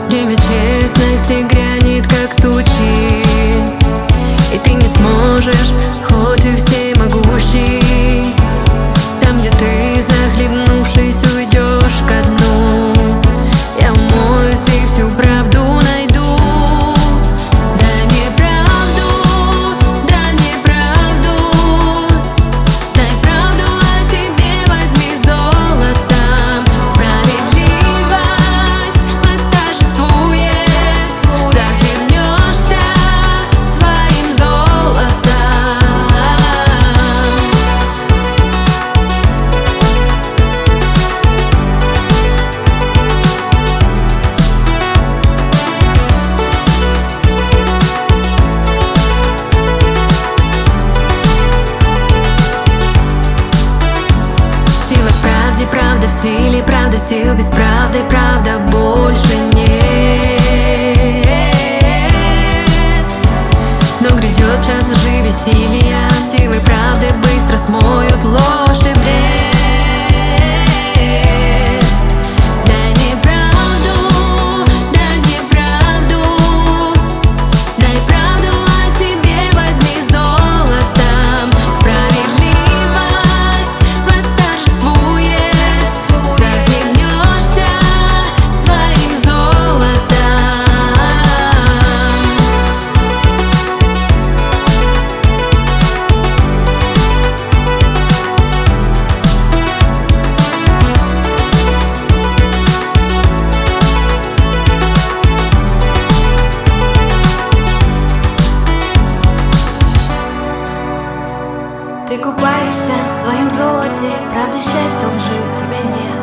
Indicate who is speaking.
Speaker 1: Время честности грянет, как тучи, и ты не сможешь, хоть и всемогущий. Там, где ты, захлебнувшись, уйдешь ко дну, я умоюсь и всю правду найду. Дай мне правду, дай мне правду, дай правду о себе, возьми золотом. Справедливость восторжествует, захлебнешься своим золотом. Сила в правде, правда в силе, правда сил без правды, правда больше нет. Но грядет час лжи, веселья, силы правды быстро смоют ложь и бред. Дай мне правду, дай мне правду, дай правду о себе, возьми золотом. Справедливость восторжествует, захлебнешься своим золотом.
Speaker 2: Ты купаешься в своем золоте, правда счастья лжи у тебя нет.